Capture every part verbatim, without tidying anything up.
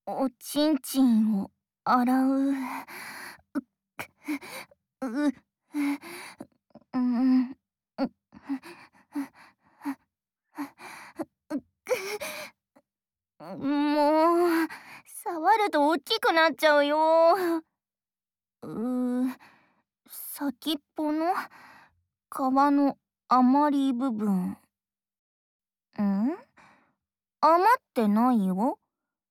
おちんちんを洗う。う、う、う、うん、う、もう、触ると大きくなっちゃうよ。う、先っぽの皮の余り部分。ん余ってないよ。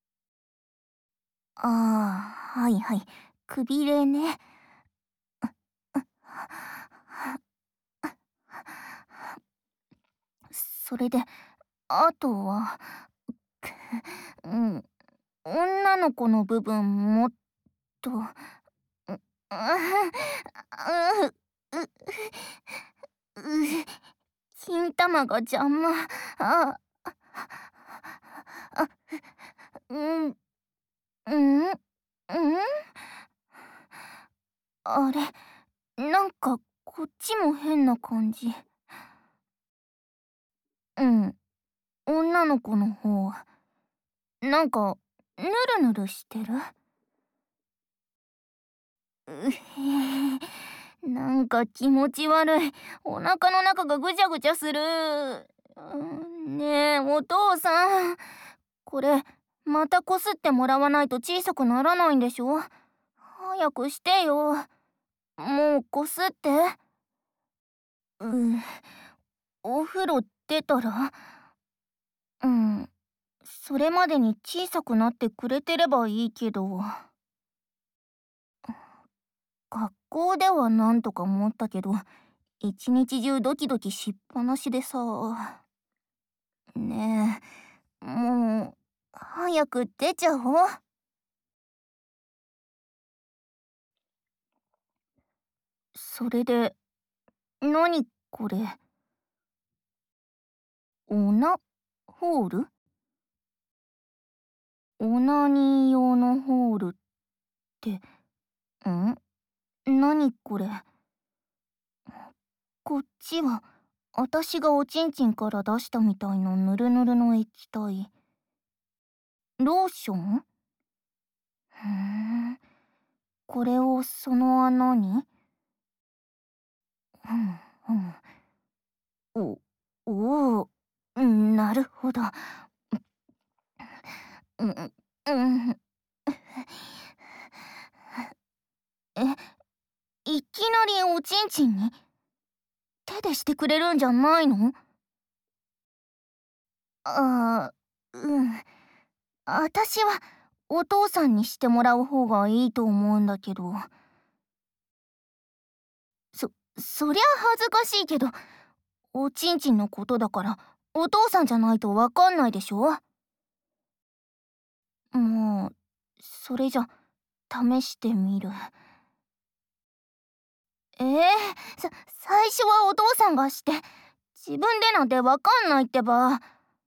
ああ、はいはい。くびれね。それで、あとは、うん、女の子の部分もっと、う、う、う、う、金玉が邪魔。あ、あ、うん、うん、うん、あれ、なんかこっちも変な感じ。うん、女の子の方、なんかぬるぬるしてる。うへえ、なんか気持ち悪い。お腹の中がぐちゃぐちゃする。うん、ねえ、お父さん。これ、またこすってもらわないと小さくならないんでしょ？早くしてよ。もうこすって。うん、お風呂出たら？うん、それまでに小さくなってくれてればいいけど。学校ではなんとか思ったけど、一日中ドキドキしっぱなしでさ。ねえ、もう、早く出ちゃおう。それで、何これ。オナホール？オナニー用のホールって、ん？何これ。こっちは、あたしがおちんちんから出したみたいなヌルヌルの液体。ローション？ふーん。これをその穴に？うん、うん。お、おお、なるほど。うん、うん。え、いきなりおちんちんに？手でしてくれるんじゃないの？ああ、うん。あたしはお父さんにしてもらう方がいいと思うんだけど。そ、そりゃ恥ずかしいけど、おちんちんのことだからお父さんじゃないとわかんないでしょ？もう、それじゃ試してみる。ええ、さ最初はお父さんがして、自分でなんてわかんないってば。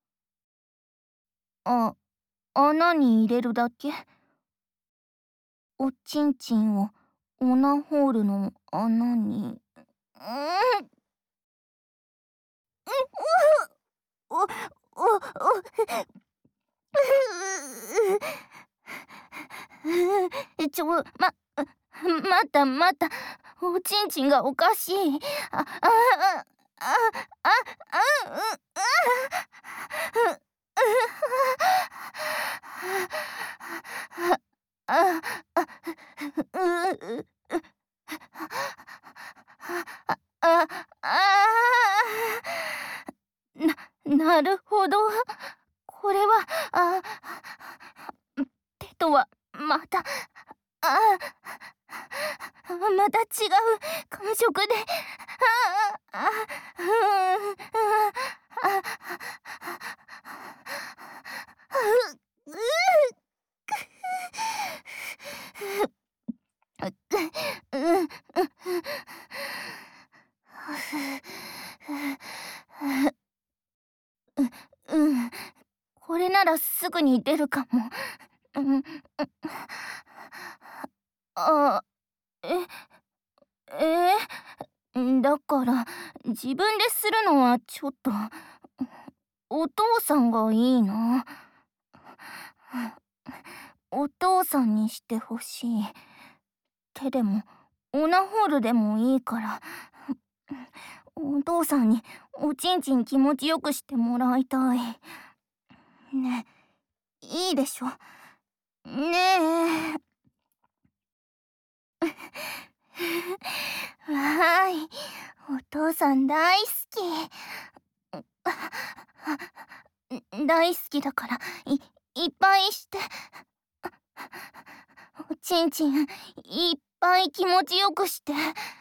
あ、穴に入れるだけ？おちんちんをオナホールの穴に。うん、う、う、う、う、ちょ、ま、またまた、おちんちんがおかしい。あ、あ、あ、あ、あ、あ、う、あ、あ、あ、う、う、あ、あ、な、なるほど。これは、あ、手とは、また、あ、また違う感触で、あ、あ、うん、あ、う、う、う、うん、これならすぐに出るかも。うん、あ、え、えー、だから自分でするのはちょっと、お父さんがいいな。 お父さんにしてほしい。手でもオナホールでもいいから、お父さんにおちんちん気持ちよくしてもらいたい。ねえ、いいでしょ。ねえ。わーい、お父さん大好き。大好きだから、い、いっぱいして。おちんちん、いっぱい気持ちよくして。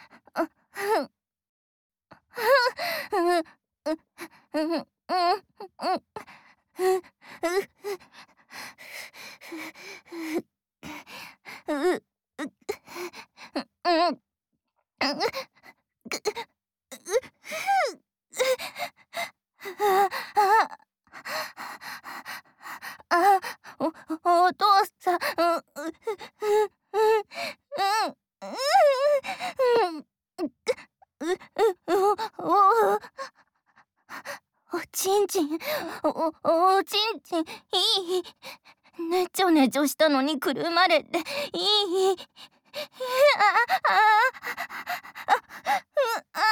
あ、お、お父さん、おちんちん、お、おちんちん、いい。ねちょねちょしたのにくるまれて、いい。あ、あ、あ、あ、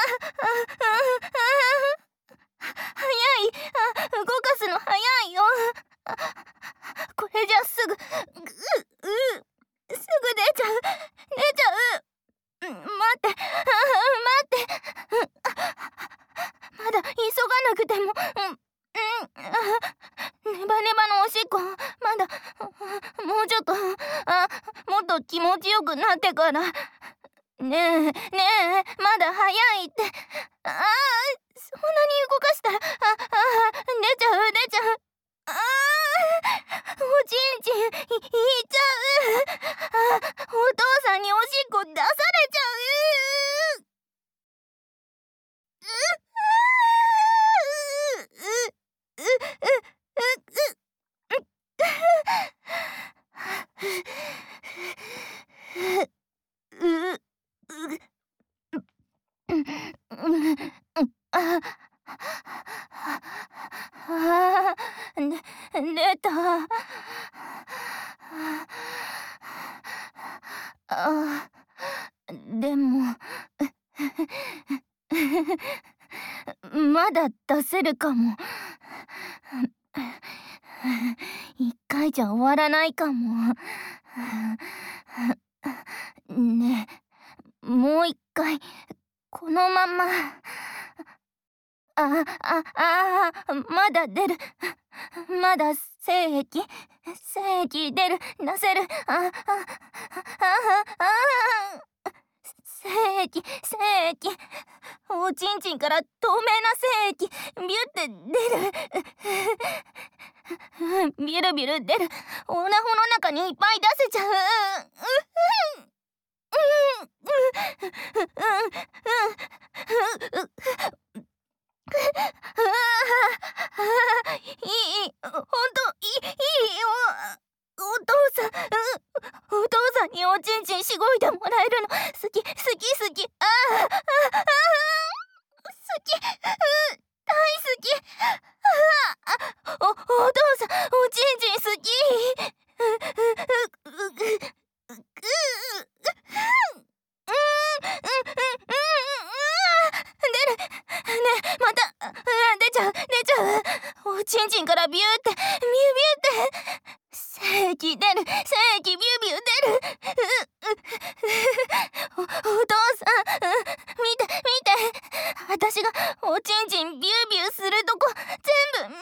早い。あ、動かすの早いよ。これじゃすぐ、う、う、すぐ出ちゃう、出ちゃう。待って、待って。まだ急がなくても、うん、うん、ネバネバのおしっこ、まだ、もうちょっと、あ、もっと気持ちよくなってから。ねえ、ねえ、まだ早いって。ああ、そんなに動かしたら、あ、あ、出ちゃう、出ちゃう。ああ、おちんちん、い、いっちゃう。あ、お父さんにおしっこ出されちゃう。出た。あ、でもまだ出せるかも。一回じゃ終わらないかも。ねえ、もう一回このまま。あ、あ、あ、まだ出る。まだ精液、精液出る、出せる。あ、あ、あ、あ、あ、精液、精液。おちんちんから透明な精液、ビュって出る。ビュルビュル出る。オナホの中にいっぱい出せちゃう。いい、ほんと、いい、いいよ。お父さん、お父さんにおちんちんしごいてもらえるの好き、好き、好き。ああ、ああ、好き、大好き。あ、お、お父さん、おちんちん好き。出る。ねえ、また、出ちゃう、出ちゃう。おちんちんからビューって、ビュービューって。精液出る、精液ビュービュー出る。お、お父さん、見て、見て。私がおちんちんビュービューするとこ、全部見て。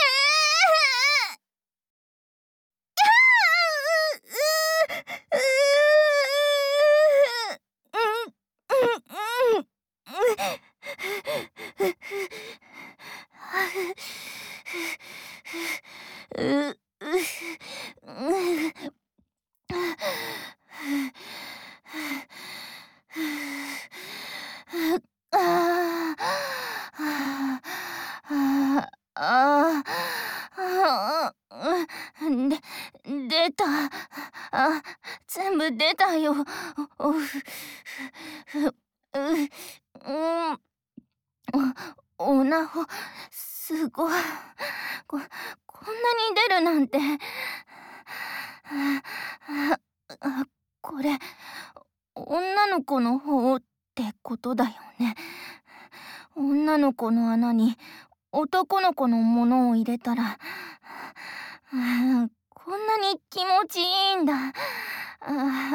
で、出た。あ、全部出たよ。お、ふ、ふ、う、うん、お、おなほ、すごい。こ、こんなに出るなんて。 あ、これ女の子の方ってことだよね。女の子の穴に男の子のものを入れたら、あ、こんなに気持ちいいんだ。あ